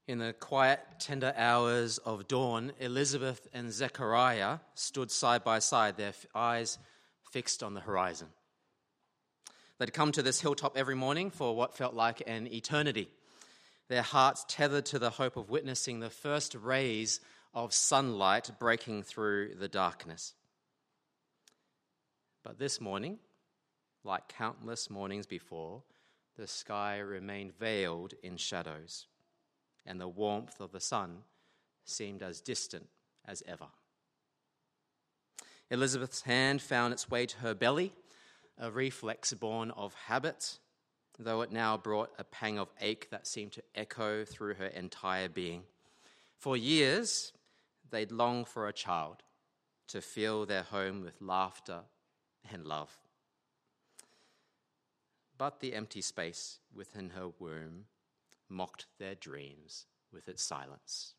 In the quiet, tender hours of dawn, Elizabeth and Zechariah stood side by side, their eyes fixed on the horizon. They'd come to this hilltop every morning for what felt like an eternity, their hearts tethered to the hope of witnessing the first rays of sunlight breaking through the darkness. But this morning, like countless mornings before, the sky remained veiled in shadows, and the warmth of the sun seemed as distant as ever. Elizabeth's hand found its way to her belly, a reflex born of habit, though it now brought a pang of ache that seemed to echo through her entire being. For years, they'd longed for a child to fill their home with laughter and love. But the empty space within her womb mocked their dreams with its silence.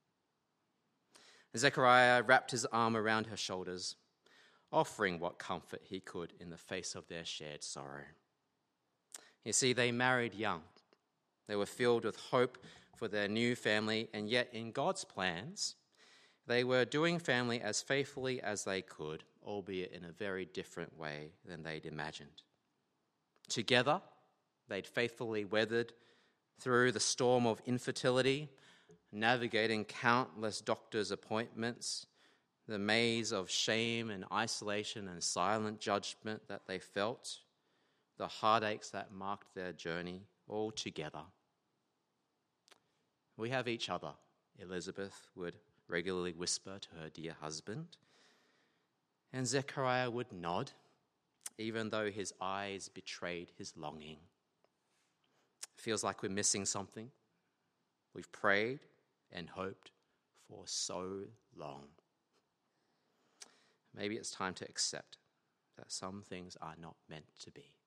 Zechariah wrapped his arm around her shoulders, offering what comfort he could in the face of their shared sorrow. You see, they married young. They were filled with hope for their new family, and yet in God's plans, they were doing family as faithfully as they could, albeit in a very different way than they'd imagined. Together, they'd faithfully weathered through the storm of infertility, navigating countless doctor's appointments, the maze of shame and isolation and silent judgment that they felt, the heartaches that marked their journey, all together. "We have each other," Elizabeth would regularly whisper to her dear husband, and Zechariah would nod, even though his eyes betrayed his longing. Feels like we're missing something. We've prayed and hoped for so long. Maybe it's time to accept that some things are not meant to be.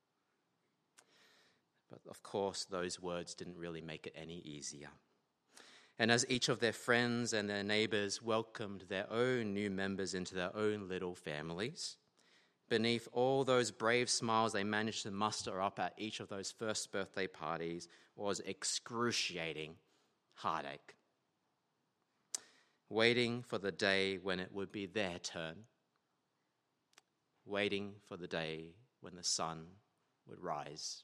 But of course, those words didn't really make it any easier. And as each of their friends and their neighbors welcomed their own new members into their own little families, beneath all those brave smiles they managed to muster up at each of those first birthday parties was excruciating heartache. Waiting for the day when it would be their turn. Waiting for the day when the sun would rise.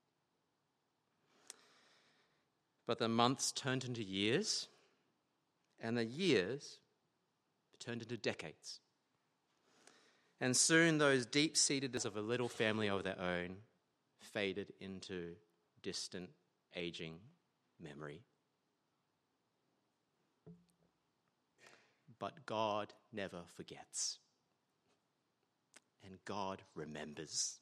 But the months turned into years, and the years turned into decades. And soon those deep-seated of a little family of their own faded into distant, aging memory. But God never forgets. And God remembers.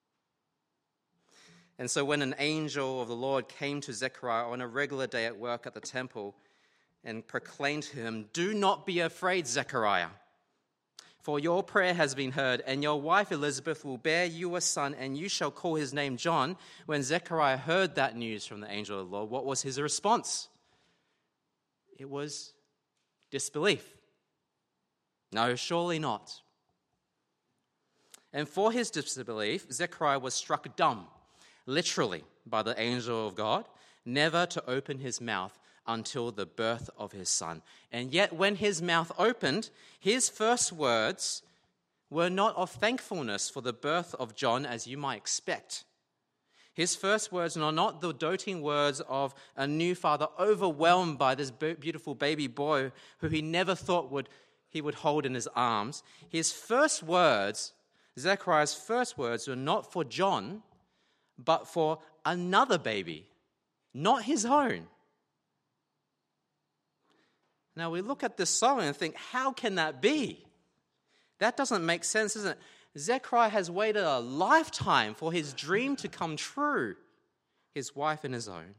And so when an angel of the Lord came to Zechariah on a regular day at work at the temple and proclaimed to him, "Do not be afraid, Zechariah, for your prayer has been heard, and your wife Elizabeth will bear you a son, and you shall call his name John." When Zechariah heard that news from the angel of the Lord, what was his response? It was disbelief. No, surely not. And for his disbelief, Zechariah was struck dumb, literally, by the angel of God, never to open his mouth until the birth of his son. And yet when his mouth opened, his first words were not of thankfulness for the birth of John, as you might expect. His first words are not the doting words of a new father overwhelmed by this beautiful baby boy who he never thought he would hold in his arms. His first words, Zechariah's first words, were not for John, but for another baby, not his own. Now we look at this song and think, how can that be? That doesn't make sense, does it? Zechariah has waited a lifetime for his dream to come true, his wife and his own.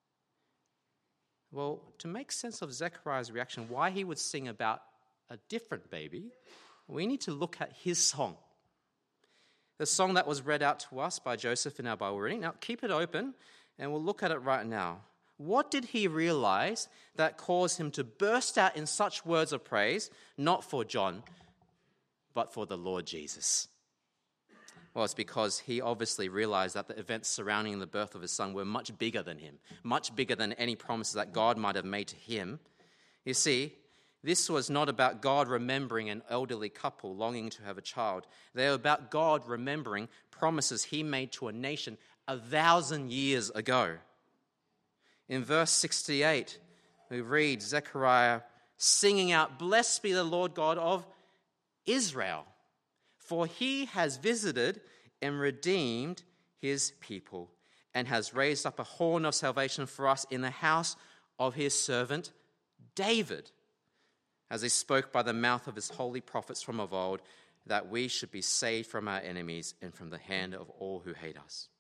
Well, to make sense of Zechariah's reaction, why he would sing about a different baby, we need to look at his song. The song that was read out to us by Joseph in our Bible reading. Now, keep it open, and we'll look at it right now. What did he realize that caused him to burst out in such words of praise, not for John, but for the Lord Jesus? Well, it's because he obviously realized that the events surrounding the birth of his son were much bigger than him, much bigger than any promises that God might have made to him. You see, this was not about God remembering an elderly couple longing to have a child. They were about God remembering promises he made to a nation 1,000 years ago. In verse 68, we read Zechariah singing out, "Blessed be the Lord God of Israel, for he has visited and redeemed his people and has raised up a horn of salvation for us in the house of his servant David, as he spoke by the mouth of his holy prophets from of old, that we should be saved from our enemies and from the hand of all who hate us."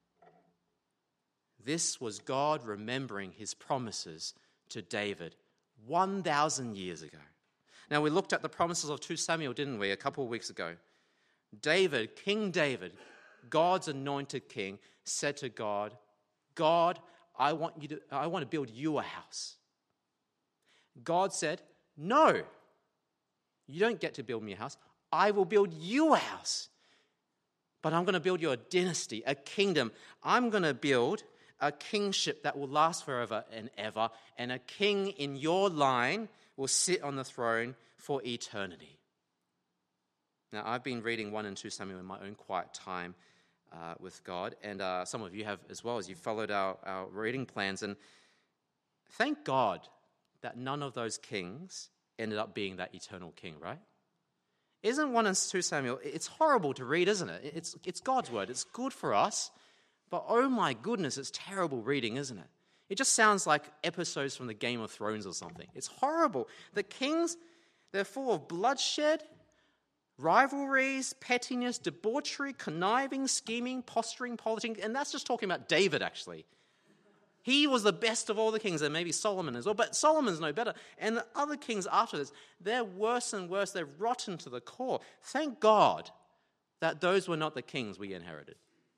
This was God remembering his promises to David 1,000 years ago. Now, we looked at the promises of 2 Samuel, didn't we, a couple of weeks ago? David, King David, God's anointed king, said to God, "God, I want to build you a house." God said, "No, you don't get to build me a house. I will build you a house. But I'm going to build you a dynasty, a kingdom. I'm going to build a kingship that will last forever and ever, and a king in your line will sit on the throne for eternity." Now, I've been reading 1 and 2 Samuel in my own quiet time with God, and some of you have as well, as you followed our reading plans. And thank God that none of those kings ended up being that eternal king, right? Isn't 1 and 2 Samuel, it's horrible to read, isn't it? It's God's word. It's good for us. But oh my goodness, it's terrible reading, isn't it? It just sounds like episodes from the Game of Thrones or something. It's horrible. The kings, they're full of bloodshed, rivalries, pettiness, debauchery, conniving, scheming, posturing, politicking. And that's just talking about David, actually. He was the best of all the kings, and maybe Solomon as well, but Solomon's no better. And the other kings after this, they're worse and worse. They're rotten to the core. Thank God that those were not the kings we inherited.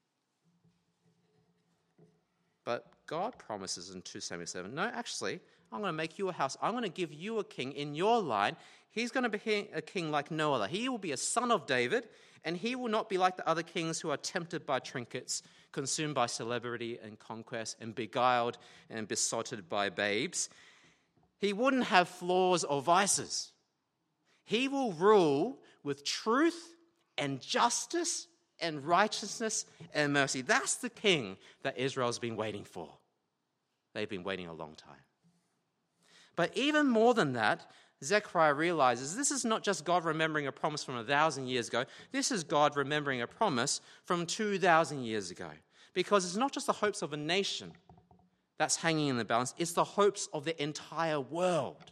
But God promises in 2 Samuel 7, no, actually, I'm going to make you a house. I'm going to give you a king in your line. He's going to be a king like no other. He will be a son of David, and he will not be like the other kings who are tempted by trinkets, consumed by celebrity and conquest, and beguiled and besotted by babes. He wouldn't have flaws or vices. He will rule with truth and justice and righteousness and mercy. That's the king that Israel's been waiting for. They've been waiting a long time. But even more than that, Zechariah realizes this is not just God remembering a promise from 1,000 years ago. This is God remembering a promise from 2,000 years ago. Because it's not just the hopes of a nation that's hanging in the balance. It's the hopes of the entire world.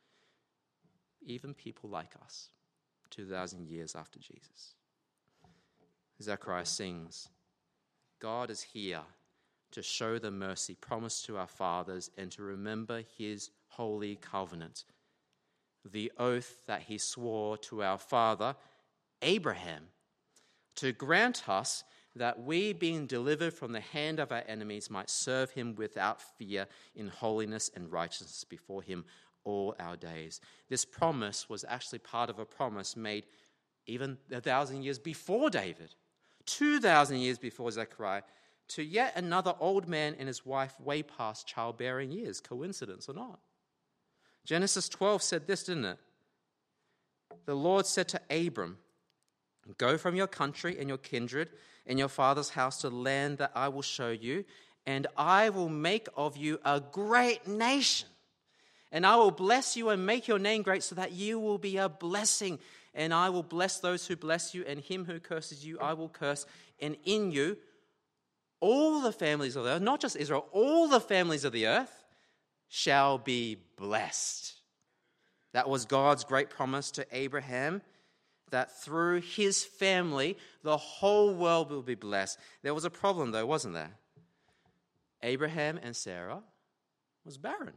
Even people like us, 2,000 years after Jesus. Zechariah sings, God is here to show the mercy promised to our fathers and to remember his holy covenant, the oath that he swore to our father Abraham, to grant us that we, being delivered from the hand of our enemies, might serve him without fear in holiness and righteousness before him all our days. This promise was actually part of a promise made even 1,000 years before David, 2,000 years before Zechariah, to yet another old man and his wife way past childbearing years. Coincidence or not? Genesis 12 said this, didn't it? The Lord said to Abram, "Go from your country and your kindred and your father's house to the land that I will show you, and I will make of you a great nation. And I will bless you and make your name great so that you will be a blessing. And I will bless those who bless you, and him who curses you I will curse. And in you, all the families of the earth, not just Israel, all the families of the earth shall be blessed." That was God's great promise to Abraham, that through his family, the whole world will be blessed. There was a problem though, wasn't there? Abraham and Sarah was barren.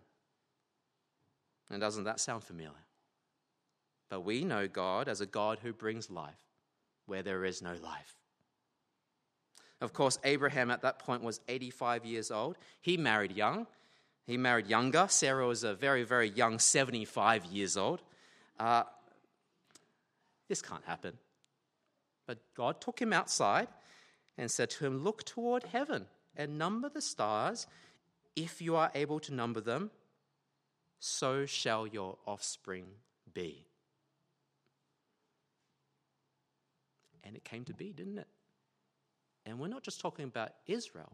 And doesn't that sound familiar? But we know God as a God who brings life where there is no life. Of course, Abraham at that point was 85 years old. He married young. He married younger. Sarah was a very, very young 75 years old. This can't happen. But God took him outside and said to him, "Look toward heaven and number the stars. If you are able to number them, so shall your offspring be." And it came to be, didn't it? And we're not just talking about Israel.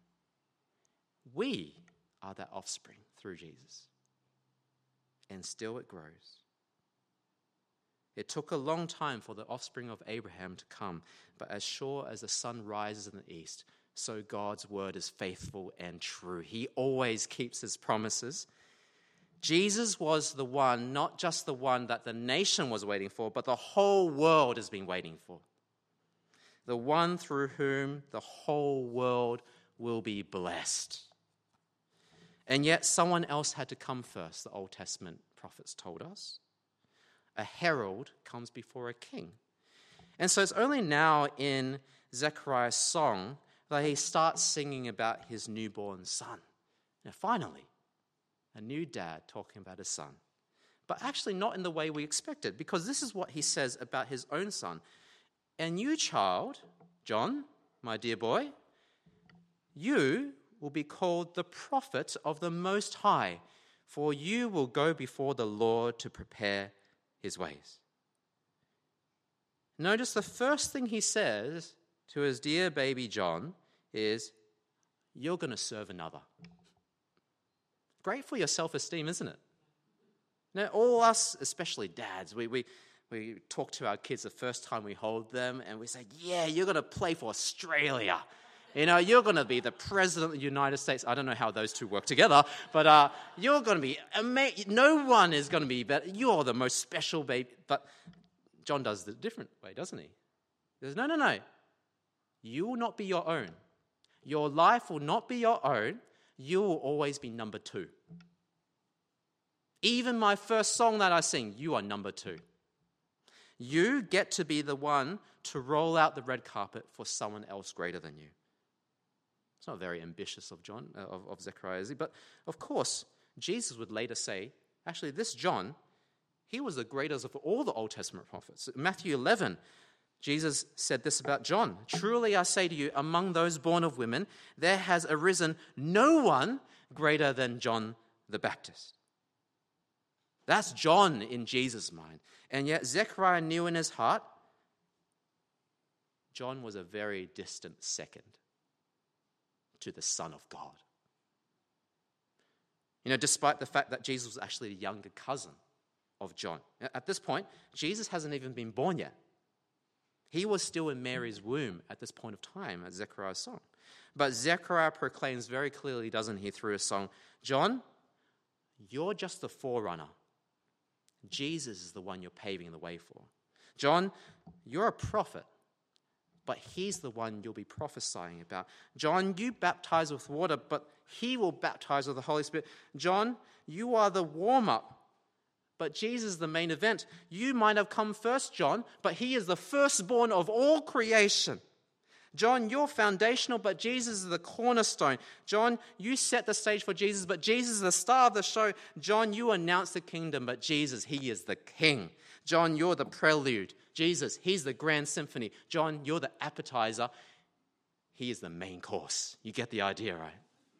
We are that offspring through Jesus. And still it grows. It took a long time for the offspring of Abraham to come, but as sure as the sun rises in the east, so God's word is faithful and true. He always keeps his promises. Jesus was the one, not just the one that the nation was waiting for, but the whole world has been waiting for. The one through whom the whole world will be blessed. And yet someone else had to come first, the Old Testament prophets told us. A herald comes before a king. And so it's only now in Zechariah's song that he starts singing about his newborn son. Now finally, a new dad talking about his son. But actually not in the way we expected, because this is what he says about his own son. "And you, child, John, my dear boy, you will be called the prophet of the Most High, for you will go before the Lord to prepare his ways." Notice the first thing he says to his dear baby John is, "You're going to serve another." Great for your self-esteem, isn't it? Now, all us, especially dads, we talk to our kids the first time we hold them, and we say, "Yeah, you're going to play for Australia. You know, you're going to be the president of the United States." I don't know how those two work together, but you're going to be amazing. No one is going to be better. You're the most special baby. But John does it a different way, doesn't he? He says, no. You will not be your own. Your life will not be your own. You will always be number two. Even my first song that I sing, you are number two. You get to be the one to roll out the red carpet for someone else greater than you. It's not very ambitious of Zechariah, is he? But of course, Jesus would later say, actually, this John, he was the greatest of all the Old Testament prophets. In Matthew 11, Jesus said this about John: "Truly I say to you, among those born of women, there has arisen no one greater than John the Baptist." That's John in Jesus' mind. And yet Zechariah knew in his heart, John was a very distant second to the Son of God. You know, despite the fact that Jesus was actually the younger cousin of John. At this point, Jesus hasn't even been born yet. He was still in Mary's womb at this point of time, at Zechariah's song. But Zechariah proclaims very clearly, doesn't he, through his song, "John, you're just the forerunner. Jesus is the one you're paving the way for. John, you're a prophet, but he's the one you'll be prophesying about. John, you baptize with water, but he will baptize with the Holy Spirit. John, you are the warm-up, but Jesus is the main event. You might have come first, John, but he is the firstborn of all creation. John, you're foundational, but Jesus is the cornerstone. John, you set the stage for Jesus, but Jesus is the star of the show. John, you announce the kingdom, but Jesus, he is the king. John, you're the prelude. Jesus, he's the grand symphony. John, you're the appetizer. He is the main course. You get the idea, right?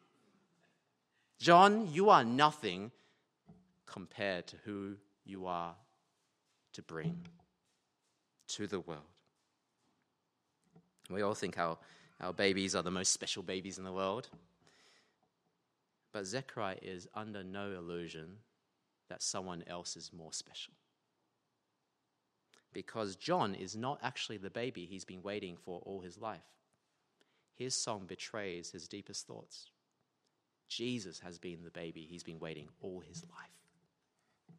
John, you are nothing compared to who you are to bring to the world. We all think our babies are the most special babies in the world. But Zechariah is under no illusion that someone else is more special. Because John is not actually the baby he's been waiting for all his life. His song betrays his deepest thoughts. Jesus has been the baby he's been waiting all his life.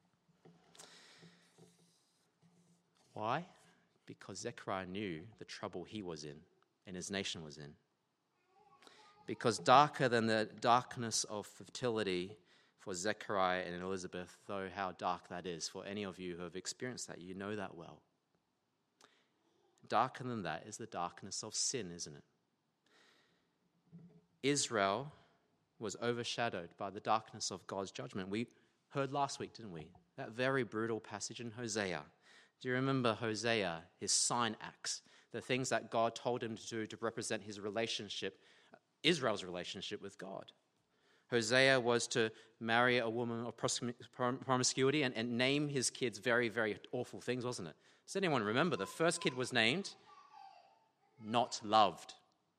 Why? Because Zechariah knew the trouble he was in and his nation was in. Because darker than the darkness of fertility for Zechariah and Elizabeth, though how dark that is for any of you who have experienced that, you know that well. Darker than that is the darkness of sin, isn't it? Israel was overshadowed by the darkness of God's judgment. We heard last week, didn't we? That very brutal passage in Hosea. Do you remember Hosea, his sign acts the things that God told him to do to represent his relationship, Israel's relationship with God. Hosea was to marry a woman of promiscuity and name his kids very, very awful things, wasn't it? Does anyone remember? The first kid was named Not Loved.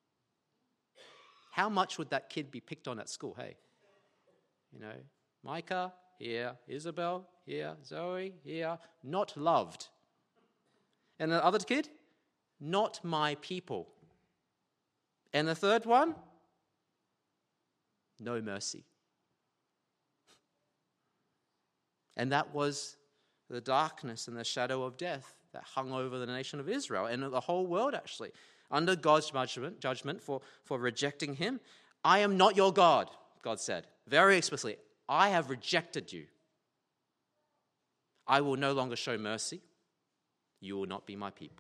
How much would that kid be picked on at school? Hey, Micah, here. Isabel, here. Zoe, here. Not loved. And the other kid? Not my people. And the third one? No mercy. And that was the darkness and the shadow of death that hung over the nation of Israel and the whole world, actually, under God's judgment for rejecting him. I am not your God, God said, very explicitly. I have rejected you. I will no longer show mercy. You will not be my people.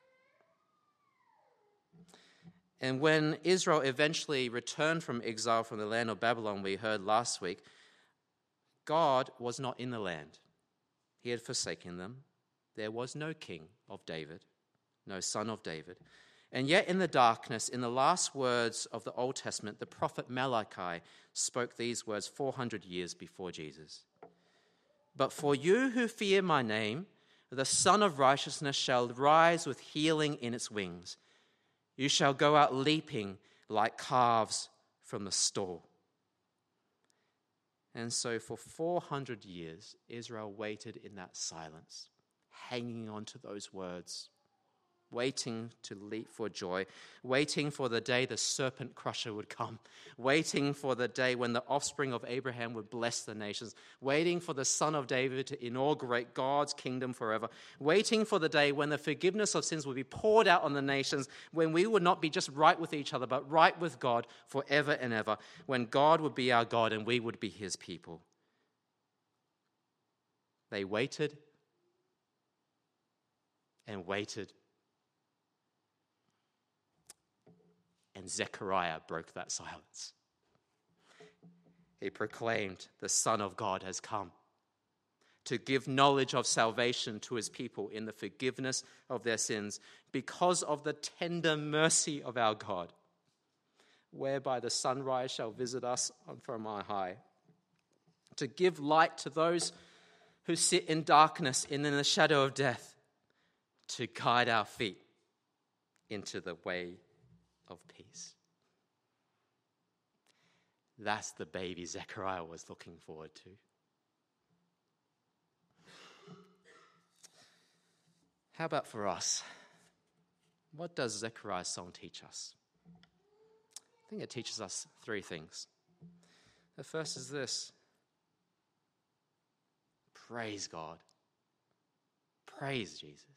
And when Israel eventually returned from exile from the land of Babylon, we heard last week, God was not in the land. He had forsaken them. There was no king of David, no son of David. And yet in the darkness, in the last words of the Old Testament, the prophet Malachi spoke these words 400 years before Jesus. But for you who fear my name, the Son of Righteousness shall rise with healing in its wings. You shall go out leaping like calves from the stall. And so for 400 years, Israel waited in that silence, hanging on to those words, waiting to leap for joy, waiting for the day the serpent crusher would come, waiting for the day when the offspring of Abraham would bless the nations, waiting for the Son of David to inaugurate God's kingdom forever, waiting for the day when the forgiveness of sins would be poured out on the nations, when we would not be just right with each other, but right with God forever and ever, when God would be our God and we would be his people. They waited and waited. And Zechariah broke that silence. He proclaimed, the Son of God has come to give knowledge of salvation to his people in the forgiveness of their sins because of the tender mercy of our God, whereby the sunrise shall visit us from on high, to give light to those who sit in darkness and in the shadow of death, to guide our feet into the way of peace. That's the baby Zechariah was looking forward to. How about for us? What does Zechariah's song teach us? I think it teaches us three things. The first is this: praise God. Praise Jesus.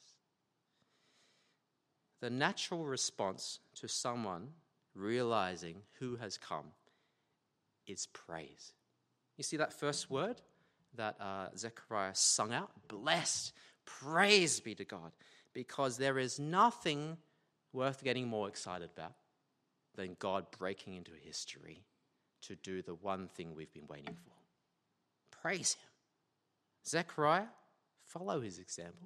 The natural response to someone realizing who has come is praise. You see that first word that Zechariah sung out? Blessed, praise be to God. Because there is nothing worth getting more excited about than God breaking into history to do the one thing we've been waiting for. Praise him. Zechariah, follow his example.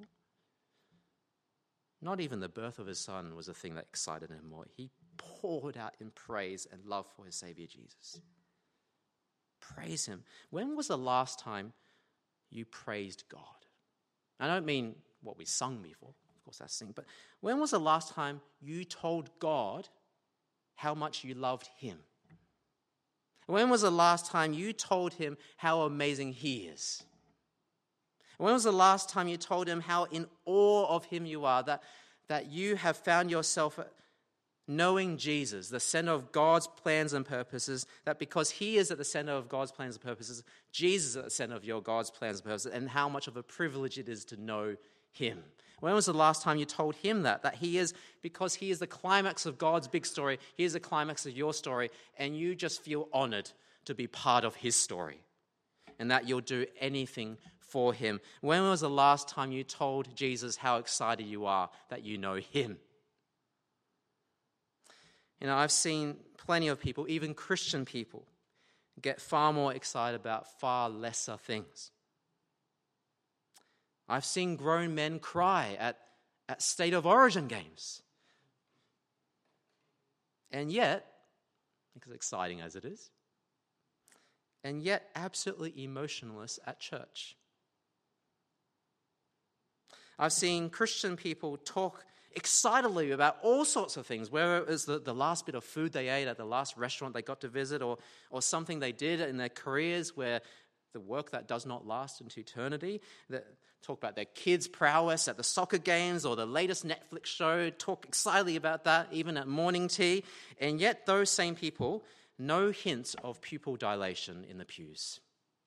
Not even the birth of his son was a thing that excited him more. He poured out in praise and love for his Savior Jesus. Praise him. When was the last time you praised God? I don't mean what we sung before. Of course, that's sing. But when was the last time you told God how much you loved him? When was the last time you told him how amazing he is? When was the last time you told him how in awe of him you are, that you have found yourself knowing Jesus, the center of God's plans and purposes, that because he is at the center of God's plans and purposes, Jesus is at the center of your God's plans and purposes, and how much of a privilege it is to know him? When was the last time you told him that he is, because he is the climax of God's big story, he is the climax of your story, and you just feel honored to be part of his story, and that you'll do anything for him? When was the last time you told Jesus how excited you are that you know him? You know, I've seen plenty of people, even Christian people, get far more excited about far lesser things. I've seen grown men cry at State of Origin games And yet, as exciting as it is, and yet absolutely emotionless at church. I've seen Christian people talk excitedly about all sorts of things, whether it was the last bit of food they ate at the last restaurant they got to visit, or something they did in their careers where the work that does not last into eternity. Talk about their kids' prowess at the soccer games or the latest Netflix show, talk excitedly about that even at morning tea. And yet those same people, no hints of pupil dilation in the pews.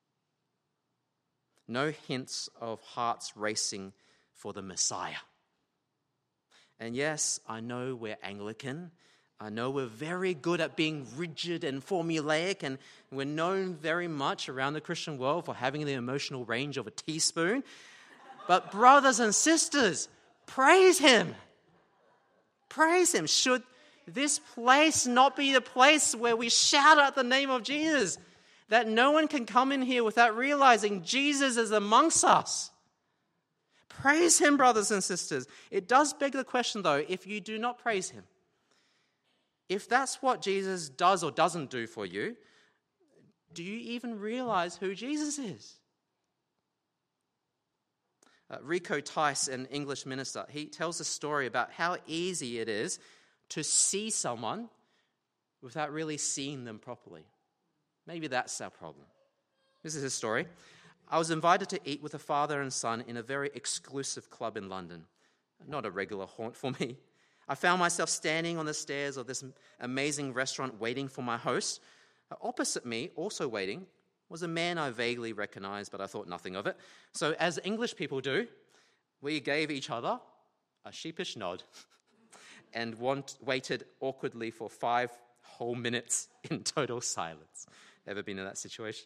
No hints of hearts racing for the Messiah. And yes, I know we're Anglican. I know we're very good at being rigid and formulaic, and we're known very much around the Christian world for having the emotional range of a teaspoon. But brothers and sisters, praise him. Praise him. Should this place not be the place where we shout out the name of Jesus? That no one can come in here without realizing Jesus is amongst us. Praise him, brothers and sisters. It does beg the question, though, if you do not praise him, if that's what Jesus does or doesn't do for you, do you even realize who Jesus is? Rico Tice, an English minister, he tells a story about how easy it is to see someone without really seeing them properly. Maybe that's our problem. This is his story. I was invited to eat with a father and son in a very exclusive club in London. Not a regular haunt for me. I found myself standing on the stairs of this amazing restaurant waiting for my host. Opposite me, also waiting, was a man I vaguely recognized, but I thought nothing of it. So as English people do, we gave each other a sheepish nod and waited awkwardly for 5 whole minutes in total silence. Ever been in that situation?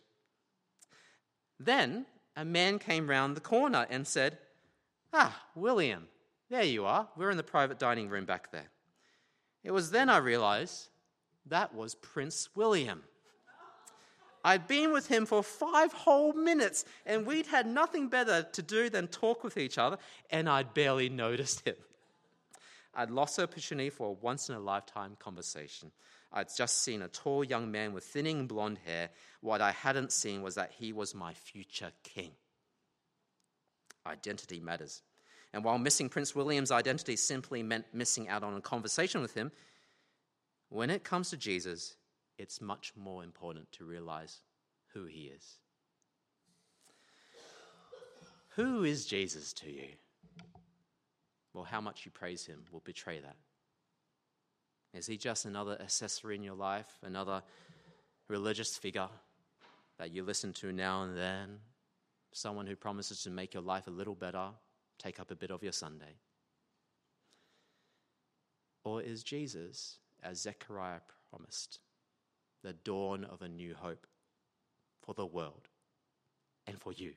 Then a man came round the corner and said, William, there you are. We're in the private dining room back there. It was then I realized that was Prince William. I'd been with him for 5 whole minutes, and we'd had nothing better to do than talk with each other, and I'd barely noticed him. I'd lost the opportunity for a once-in-a-lifetime conversation. I'd just seen a tall young man with thinning blonde hair. What I hadn't seen was that he was my future king. Identity matters. And while missing Prince William's identity simply meant missing out on a conversation with him, when it comes to Jesus, it's much more important to realize who he is. Who is Jesus to you? Well, how much you praise him will betray that. Is he just another accessory in your life, another religious figure that you listen to now and then, someone who promises to make your life a little better, take up a bit of your Sunday? Or is Jesus, as Zechariah promised, the dawn of a new hope for the world and for you?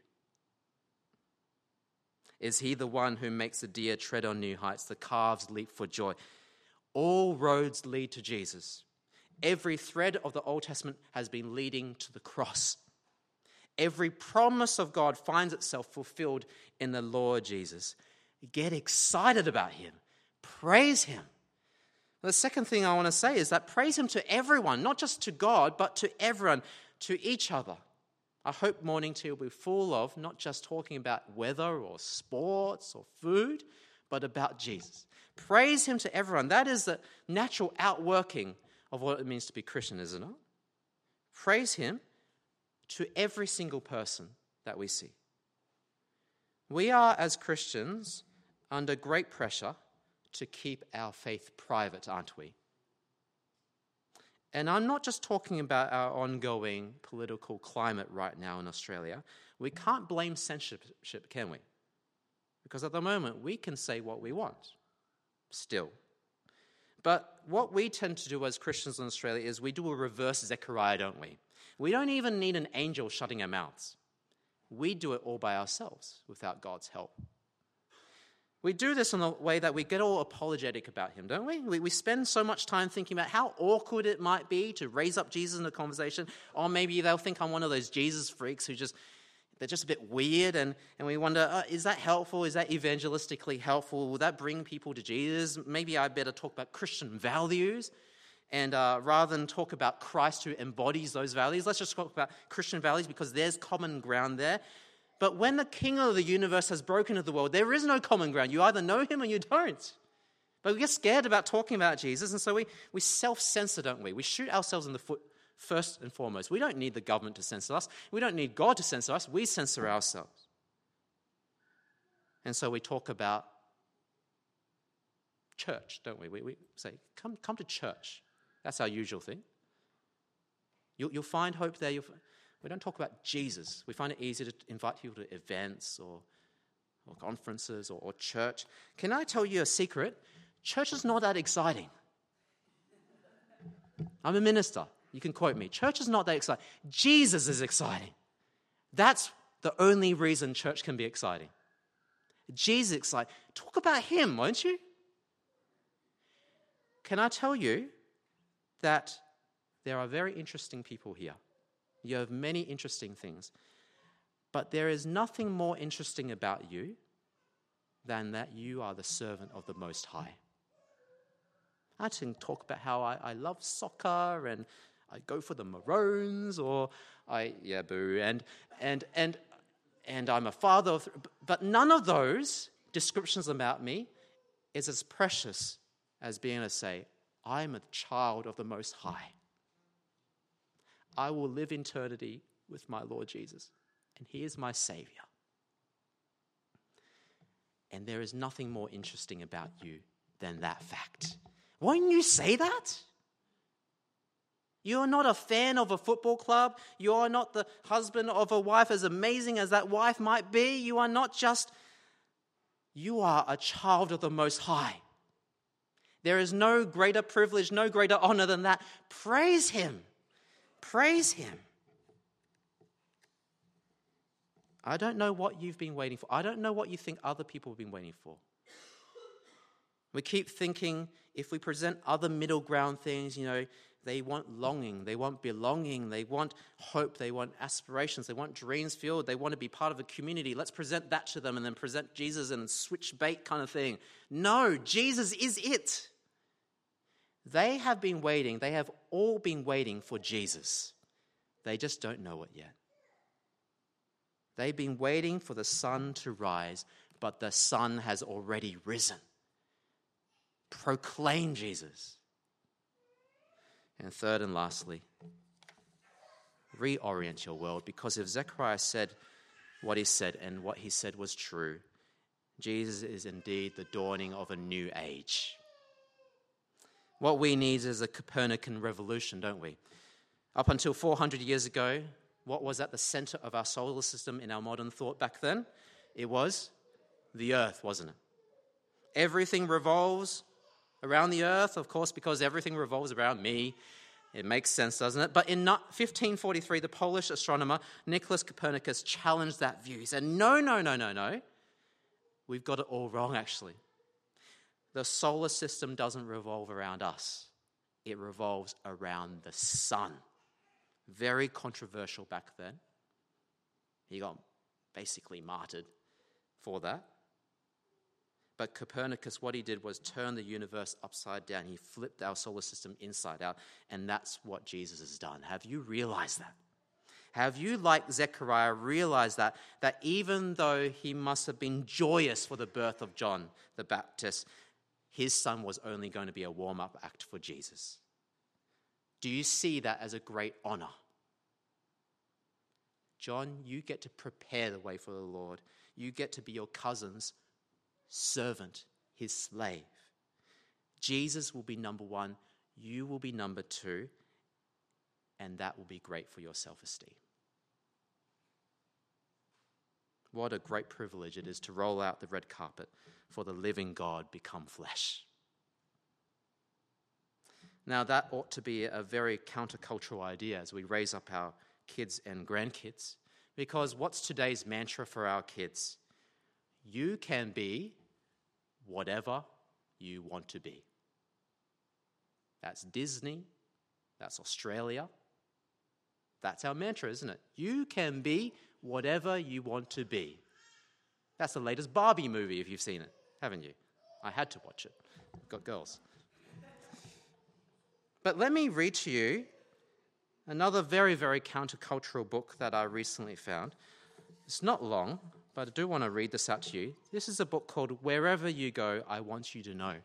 Is he the one who makes the deer tread on new heights, the calves leap for joy? All roads lead to Jesus. Every thread of the Old Testament has been leading to the cross. Every promise of God finds itself fulfilled in the Lord Jesus. Get excited about him. Praise him. The second thing I want to say is that praise him to everyone, not just to God, but to everyone, to each other. I hope morning tea will be full of not just talking about weather or sports or food, but about Jesus. Praise him to everyone. That is the natural outworking of what it means to be Christian, isn't it? Praise him to every single person that we see. We are, as Christians, under great pressure to keep our faith private, aren't we? And I'm not just talking about our ongoing political climate right now in Australia. We can't blame censorship, can we? Because at the moment, we can say what we want, still. But what we tend to do as Christians in Australia is we do a reverse Zechariah, don't we? We don't even need an angel shutting our mouths. We do it all by ourselves without God's help. We do this in a way that we get all apologetic about him, don't we? We spend so much time thinking about how awkward it might be to raise up Jesus in a conversation. Or maybe they'll think I'm one of those Jesus freaks they're just a bit weird. And we wonder, is that helpful? Is that evangelistically helpful? Will that bring people to Jesus? Maybe I better talk about Christian values. And rather than talk about Christ who embodies those values, let's just talk about Christian values because there's common ground there. But when the King of the universe has broken into the world, there is no common ground. You either know him or you don't. But we get scared about talking about Jesus, and so we self-censor, don't we? We shoot ourselves in the foot first and foremost. We don't need the government to censor us. We don't need God to censor us. We censor ourselves. And so we talk about church, don't we? We say, come to church. That's our usual thing. You'll find hope there. We don't talk about Jesus. We find it easy to invite people to events or conferences or church. Can I tell you a secret? Church is not that exciting. I'm a minister. You can quote me. Church is not that exciting. Jesus is exciting. That's the only reason church can be exciting. Jesus is exciting. Talk about him, won't you? Can I tell you that there are very interesting people here? You have many interesting things. But there is nothing more interesting about you than that you are the servant of the Most High. I can talk about how I love soccer and I go for the Maroons or and I'm a father of, but none of those descriptions about me is as precious as being able to say, I'm a child of the Most High. I will live eternity with my Lord Jesus, and he is my Savior. And there is nothing more interesting about you than that fact. Won't you say that? You're not a fan of a football club. You're not the husband of a wife, as amazing as that wife might be. You are a child of the Most High. There is no greater privilege, no greater honor than that. Praise him. Praise him. I don't know what you've been waiting for. I don't know what you think other people have been waiting for. We keep thinking if we present other middle ground things, they want longing, they want belonging, they want hope, they want aspirations, they want dreams filled, they want to be part of a community. Let's present that to them and then present Jesus and switch bait kind of thing. No, Jesus is it. They have been waiting, they have all been waiting for Jesus. They just don't know it yet. They've been waiting for the sun to rise, but the sun has already risen. Proclaim Jesus. And third and lastly, reorient your world, because if Zechariah said what he said and what he said was true, Jesus is indeed the dawning of a new age. What we need is a Copernican revolution, don't we? Up until 400 years ago, what was at the center of our solar system in our modern thought back then? It was the earth, wasn't it? Everything revolves around the earth, of course, because everything revolves around me. It makes sense, doesn't it? But in 1543, the Polish astronomer Nicholas Copernicus challenged that view. He said, no. We've got it all wrong, actually. The solar system doesn't revolve around us. It revolves around the sun. Very controversial back then. He got basically martyred for that. But Copernicus, what he did was turn the universe upside down. He flipped our solar system inside out, and that's what Jesus has done. Have you realized that? Have you, like Zechariah, realized that even though he must have been joyous for the birth of John the Baptist, his son was only going to be a warm-up act for Jesus? Do you see that as a great honor? John, you get to prepare the way for the Lord. You get to be your cousin's servant, his slave. Jesus will be number one, you will be number two, and that will be great for your self-esteem. What a great privilege it is to roll out the red carpet for the living God become flesh. Now that ought to be a very countercultural idea as we raise up our kids and grandkids, because what's today's mantra for our kids? You can be whatever you want to be. That's Disney. That's Australia. That's our mantra, isn't it? You can be whatever you want to be. That's the latest Barbie movie, if you've seen it, haven't you? I had to watch it. Got girls. But let me read to you another very, very countercultural book that I recently found. It's not long, but I do want to read this out to you. This is a book called Wherever You Go, I Want You to Know.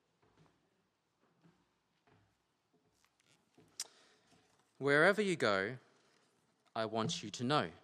Wherever you go, I want you to know.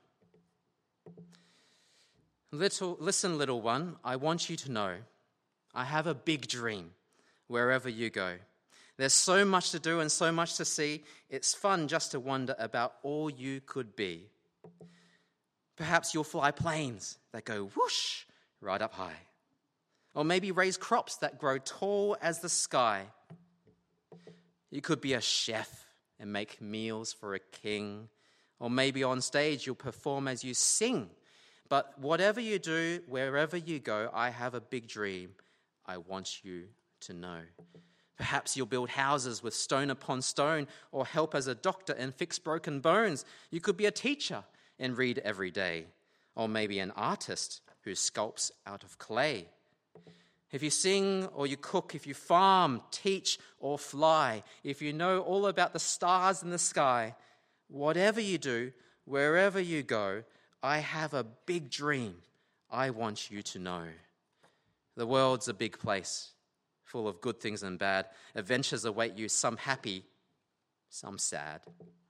Listen, little one, I want you to know. I have a big dream wherever you go. There's so much to do and so much to see. It's fun just to wonder about all you could be. Perhaps you'll fly planes that go whoosh right up high. Or maybe raise crops that grow tall as the sky. You could be a chef and make meals for a king. Or maybe on stage you'll perform as you sing. But whatever you do, wherever you go, I have a big dream I want you to know. Perhaps you'll build houses with stone upon stone, or help as a doctor and fix broken bones. You could be a teacher and read every day, or maybe an artist who sculpts out of clay. If you sing or you cook, if you farm, teach or fly, if you know all about the stars in the sky, whatever you do, wherever you go, I have a big dream I want you to know. The world's a big place, full of good things and bad. Adventures await you, some happy, some sad.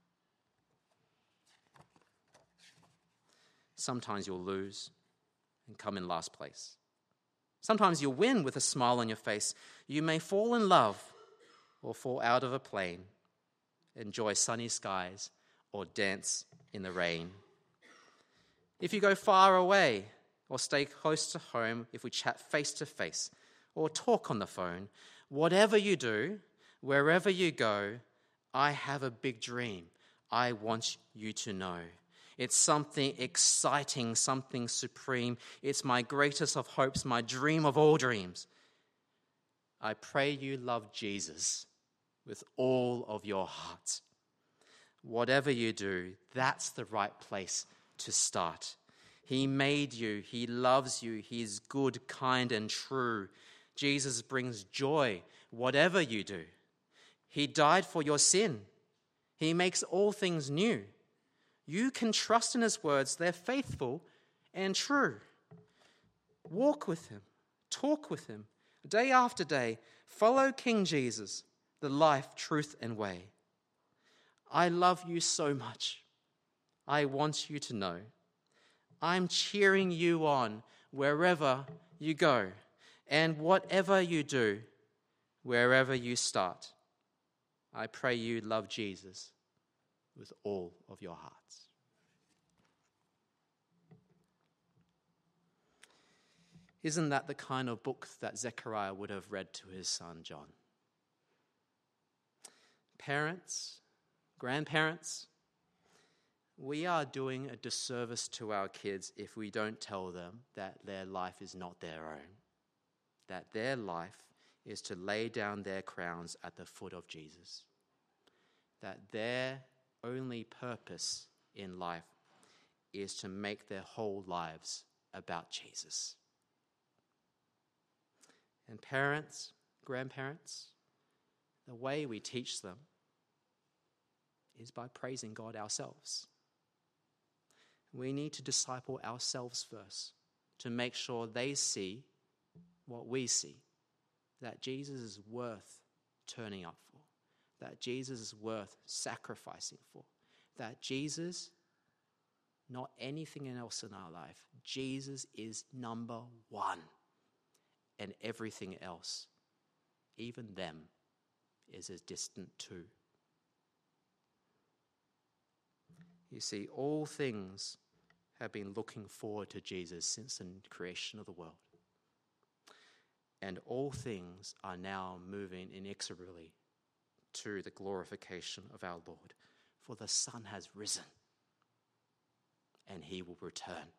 Sometimes you'll lose and come in last place. Sometimes you'll win with a smile on your face. You may fall in love or fall out of a plane, enjoy sunny skies or dance in the rain. If you go far away or stay close to home, if we chat face to face or talk on the phone, whatever you do, wherever you go, I have a big dream I want you to know. It's something exciting, something supreme. It's my greatest of hopes, my dream of all dreams. I pray you love Jesus with all of your heart. Whatever you do, that's the right place to start. He made you. He loves you. He is good, kind, and true. Jesus brings joy, whatever you do. He died for your sin. He makes all things new. You can trust in his words. They're faithful and true. Walk with him. Talk with him. Day after day, follow King Jesus, the life, truth, and way. I love you so much. I want you to know. I'm cheering you on wherever you go and whatever you do, wherever you start. I pray you love Jesus with all of your hearts. Isn't that the kind of book that Zechariah would have read to his son John? Parents, grandparents, we are doing a disservice to our kids if we don't tell them that their life is not their own, that their life is to lay down their crowns at the foot of Jesus, that their only purpose in life is to make their whole lives about Jesus. And parents, grandparents, the way we teach them is by praising God ourselves. We need to disciple ourselves first to make sure they see what we see, that Jesus is worth turning up for, that Jesus is worth sacrificing for, that Jesus, not anything else in our life, Jesus is number one, and everything else, even them, is as distant too. You see, all things have been looking forward to Jesus since the creation of the world. And all things are now moving inexorably to the glorification of our Lord. For the Son has risen, and he will return.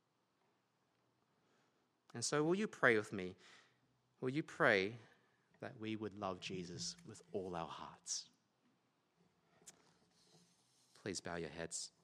And so will you pray with me? Will you pray that we would love Jesus with all our hearts? Please bow your heads.